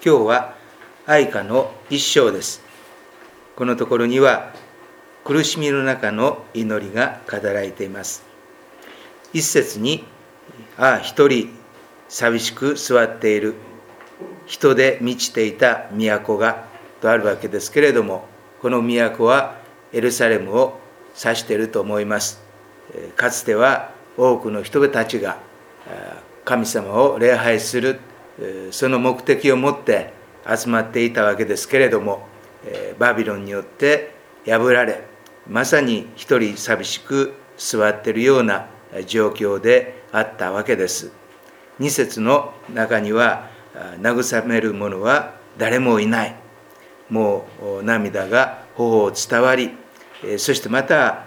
今日は哀歌の一章です。このところには苦しみの中の祈りが語られています。一節に、一人寂しく座っている、人で満ちていた都がとあるわけですけれども、この都はエルサレムを指していると思います。かつては多くの人たちが神様を礼拝する、その目的を持って集まっていたわけですけれども、バビロンによって破られ、まさに一人寂しく座っているような状況であったわけです。2節の中には、慰める者は誰もいない。もう涙が頬を伝わり、そしてまた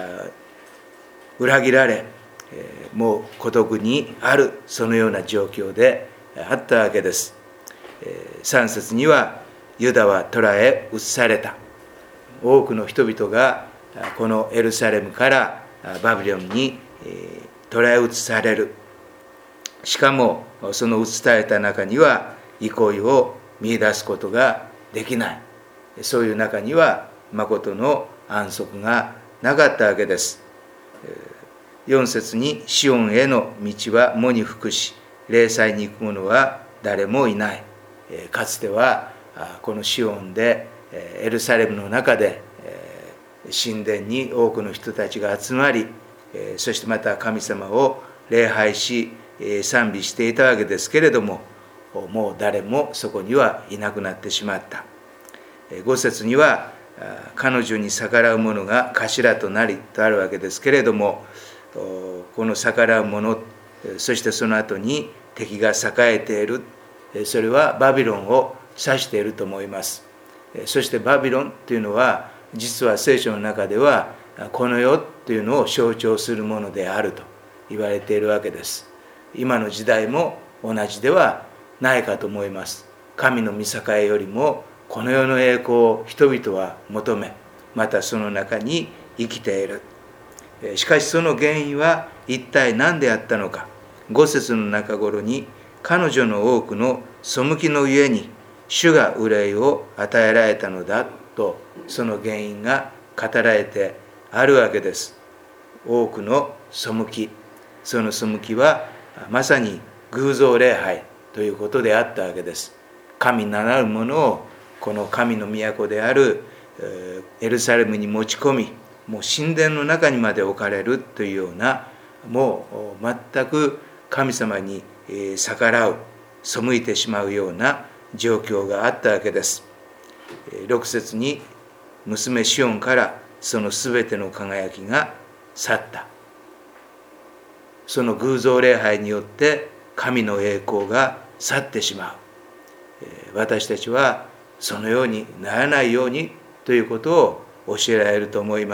裏切られ、もう孤独にある、そのような状況であったわけです。3節には、ユダは捕らえ移された。多くの人々がこのエルサレムからバビロンに捕らえ移される。しかもその移された中には憩いを見出すことができない。そういう中には誠の安息がなかったわけです。4節に、シオンへの道は野に伏し、礼拝に行く者は誰もいない。かつてはこのシオンでエルサレムの中で神殿に多くの人たちが集まり、そしてまた神様を礼拝し賛美していたわけですけれども、もう誰もそこにはいなくなってしまった。5節には、彼女に逆らう者が頭となりとあるわけですけれども、この逆らう者、そしてその後に敵が栄えている、それはバビロンを指していると思います。そしてバビロンというのは、実は聖書の中ではこの世というのを象徴するものであると言われているわけです。今の時代も同じではないかと思います。神の御栄よりもこの世の栄光を人々は求め、またその中に生きている。しかしその原因は一体何であったのか。5節の中頃に、彼女の多くの背きのゆえに主が憂いを与えられたのだと、その原因が語られてあるわけです。多くの背き、その背きはまさに偶像礼拝ということであったわけです。神ならぬものをこの神の都であるエルサレムに持ち込み、もう神殿の中にまで置かれるというような、もう全く神様に逆らう、背いてしまうような状況があったわけです。6節に、娘シオンからそのすべての輝きが去った。その偶像礼拝によって神の栄光が去ってしまう。私たちはそのようにならないようにということを教えられると思います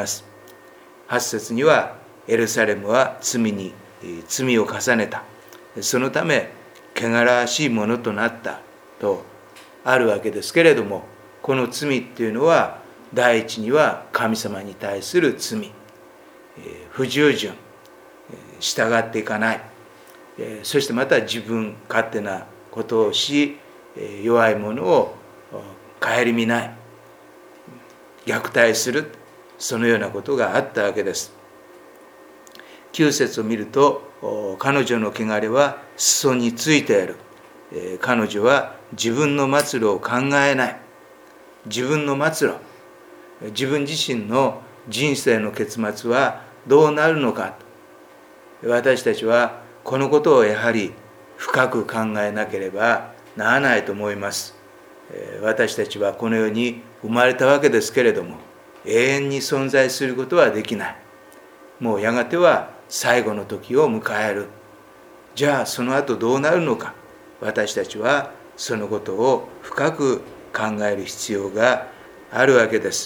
。8節には、エルサレムは罪に罪を重ねた。そのため汚らわしいものとなったとあるわけですけれども、この罪っていうのは、第一には神様に対する罪、不従順、従っていかない、そしてまた自分勝手なことをし、弱い者を顧みない、虐待する、そのようなことがあったわけです。9節を見ると、彼女の汚れは裾についている。彼女は自分の末路を考えない。自分の末路、自分自身の人生の結末はどうなるのか。私たちはこのことをやはり深く考えなければならないと思います。私たちはこの世に生まれたわけですけれども、永遠に存在することはできない。もうやがては最後の時を迎える。じゃあその後どうなるのか。私たちはそのことを深く考える必要があるわけです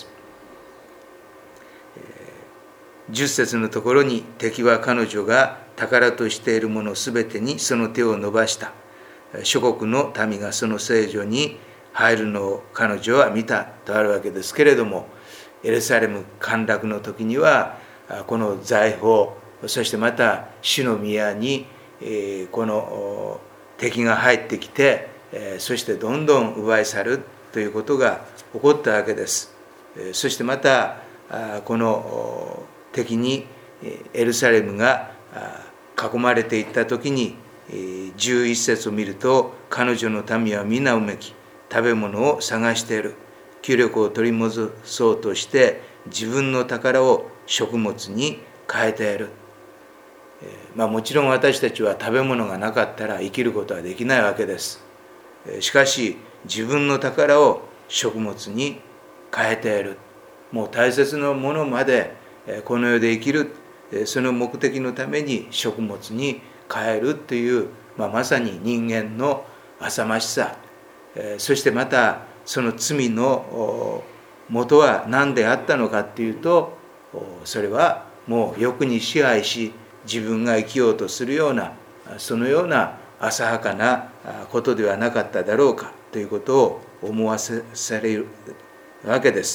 。10節のところに、敵は彼女が宝としているものすべてにその手を伸ばした。諸国の民がその聖所に入るのを彼女は見たとあるわけですけれども、エルサレム陥落の時には、この財宝、そしてまた主の宮にこの敵が入ってきて、 そしてどんどん奪い去るということが起こったわけです。そしてまたこの敵にエルサレムが囲まれていった時に11節を見ると、彼女の民は皆うめき食べ物を探している。気力を取り戻そうとして自分の宝を食物に変えている。もちろん私たちは食べ物がなかったら生きることはできないわけです。しかし自分の宝を食物に変えている。もう大切なものまでこの世で生きる、その目的のために食物に変えるという、まさに人間の浅ましさ、そしてまたその罪の元は何であったのかというと、それはもう欲に支配し自分が生きようとするような、そのような浅はかなことではなかっただろうかということを思わせれるわけです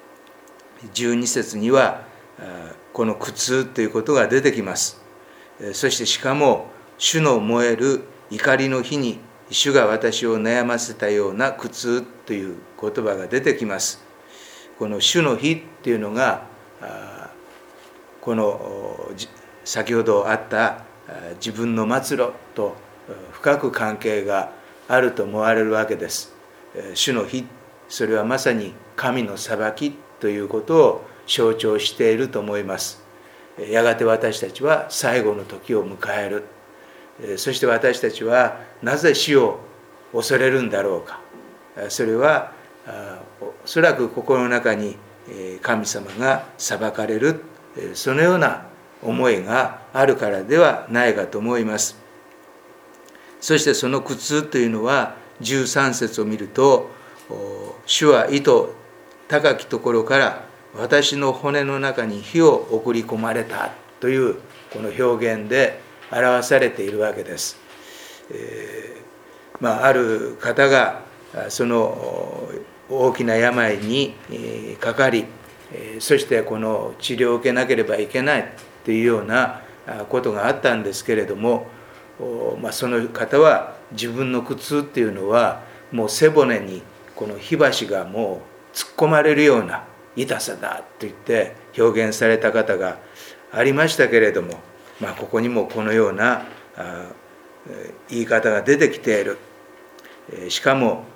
。12節にはこの苦痛ということが出てきます。そしてしかも主の燃える怒りの日に主が私を悩ませたような苦痛という言葉が出てきます。この主の日っていうのがこの先ほどあった自分の末路と深く関係があると思われるわけです。主の日、それはまさに神の裁きということを象徴していると思います。やがて私たちは最後の時を迎える。そして私たちはなぜ死を恐れるんだろうか。それはおそらく心の中に神様が裁かれる、そのような思いがあるからではないかと思います。そしてその苦痛というのは13節を見ると、主は意図高きところから私の骨の中に火を送り込まれたというこの表現で表されているわけです。ある方がその大きな病にかかり、そしてこの治療を受けなければいけないというようなことがあったんですけれども、その方は自分の苦痛っていうのはもう背骨にこの火箸がもう突っ込まれるような痛さだと言って表現された方がありましたけれども、ここにもこのような言い方が出てきている。しかも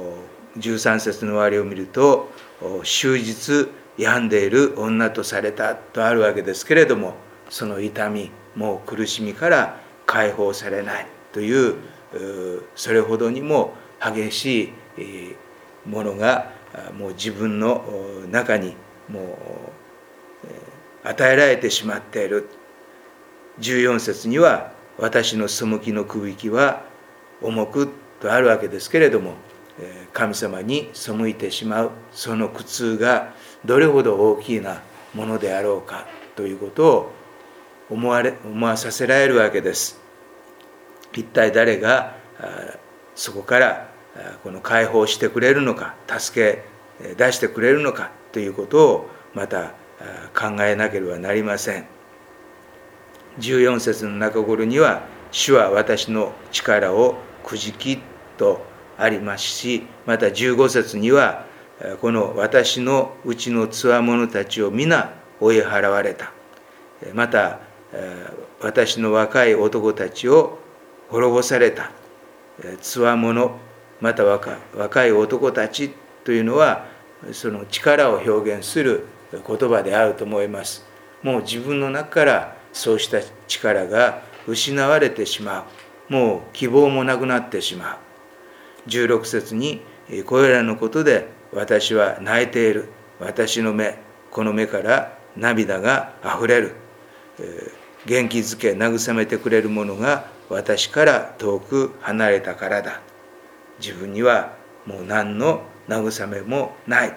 13節の終わりを見ると、終日病んでいる女とされたとあるわけですけれども、その痛み、もう苦しみから解放されないという、それほどにも激しいものがもう自分の中にもう与えられてしまっている。14節には私の背きのくびきは重くとあるわけですけれども、神様に背いてしまうその苦痛がどれほど大きなものであろうかということを思わさせられるわけです。一体誰がそこからこの解放してくれるのか、助け出してくれるのかということをまた考えなければなりません。14節の中頃には主は私の力をくじきとありますし、また15節にはこの私のうちの強者たちを皆追い払われた。また私の若い男たちを滅ぼされた。強者また若い男たちというのはその力を表現する言葉であると思います。もう自分の中からそうした力が失われてしまう。もう希望もなくなってしまう。16節にこれらのことで私は泣いている。私の目、この目から涙があふれる。元気づけ慰めてくれるものが私から遠く離れたからだ。自分にはもう何の慰めもない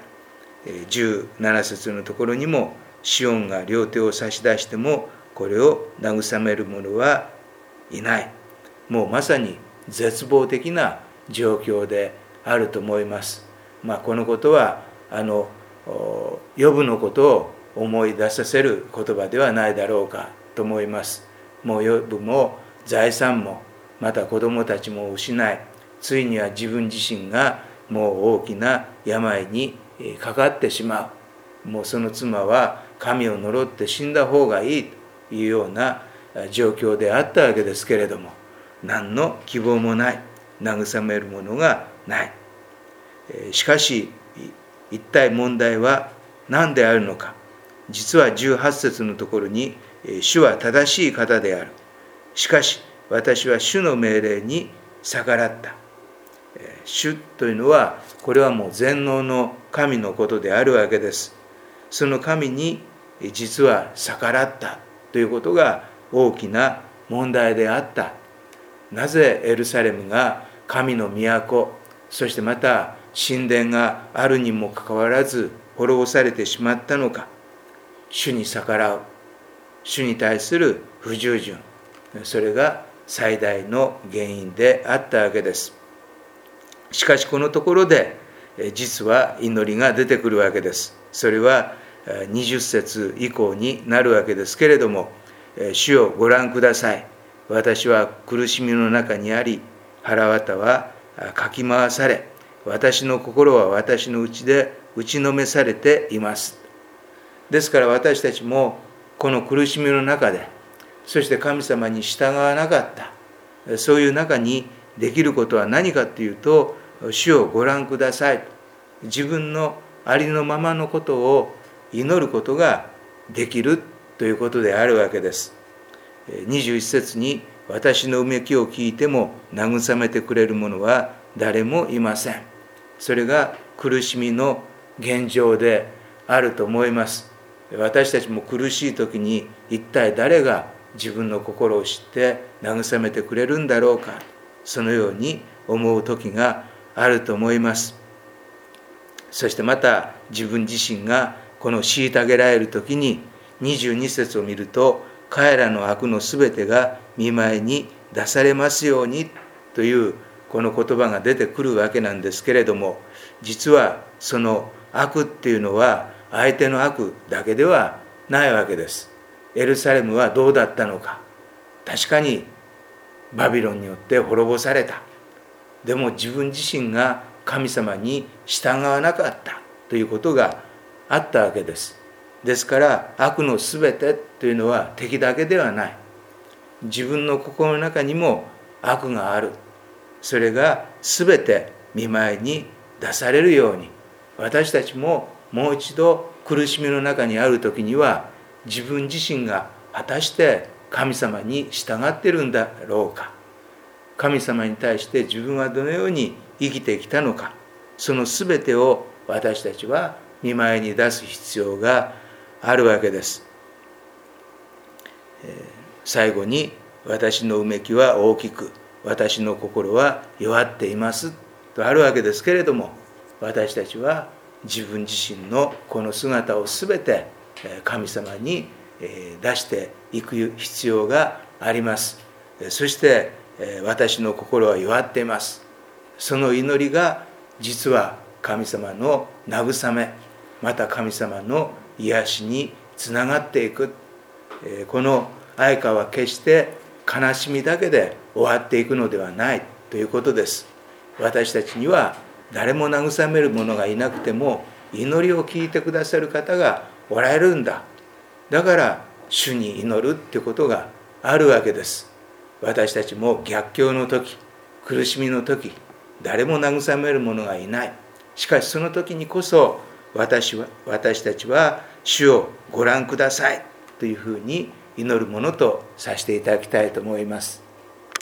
。17節のところにもシオンが両手を差し出してもこれを慰める者はいない。もうまさに絶望的な状況であると思います。このことはヨブのことを思い出させる言葉ではないだろうかと思います。もうヨブも財産もまた子供たちも失い、 ついには自分自身がもう大きな病にかかってしまう。もうその妻は神を呪って死んだ方がいいというような状況であったわけですけれども、何の希望もない、慰めるものがない。しかし一体問題は何であるのか。実は18節のところに、主は正しい方である。しかし私は主の命令に逆らった。主というのは、これはもう全能の神のことであるわけです。その神に実は逆らったということが大きな問題であった。なぜエルサレムが神の都、そしてまた神殿があるにもかかわらず滅ぼされてしまったのか。主に逆らう、主に対する不従順、それが最大の原因であったわけです。しかしこのところで実は祈りが出てくるわけです。それは20節以降になるわけですけれども、主よご覧ください。私は苦しみの中にあり、腹渡はかき回され、私の心は私の内で打ちのめされています。ですから私たちもこの苦しみの中で、そして神様に従わなかった、そういう中にできることは何かというと、主をご覧ください。自分のありのままのことを祈ることができるということであるわけです。21節に、私のうめきを聞いても慰めてくれる者は誰もいません。それが苦しみの現状であると思います。私たちも苦しい時に一体誰が自分の心を知って慰めてくれるんだろうか、そのように思う時があると思います。そしてまた自分自身がこの虐げられる時に22節を見ると、彼らの悪のすべてが見舞いに出されますようにというこの言葉が出てくるわけなんですけれども、実はその悪っていうのは相手の悪だけではないわけです。エルサレムはどうだったのか。確かにバビロンによって滅ぼされた。でも自分自身が神様に従わなかったということがあったわけです。ですから悪のすべてというのは敵だけではない。自分の心の中にも悪がある。それがすべて見舞いに出されるように、私たちももう一度苦しみの中にある時には、自分自身が果たして神様に従っているんだろうか。神様に対して自分はどのように生きてきたのか、そのすべてを私たちは見舞いに出す必要があるわけです。最後に、私のうめきは大きく、私の心は弱っていますとあるわけですけれども、私たちは自分自身のこの姿をすべて神様に出していく必要があります。そして私の心は弱っています。その祈りが実は神様の慰め、また神様の癒しにつながっていく。この哀歌は決して悲しみだけで終わっていくのではないということです。私たちには誰も慰める者がいなくても、祈りを聞いてくださる方がおられるんだ。だから主に祈るっていうことがあるわけです。私たちも逆境の時、苦しみの時、誰も慰める者がいない。しかしその時にこそ、私たちは主をご覧くださいというふうに祈るものとさせていただきたいと思います。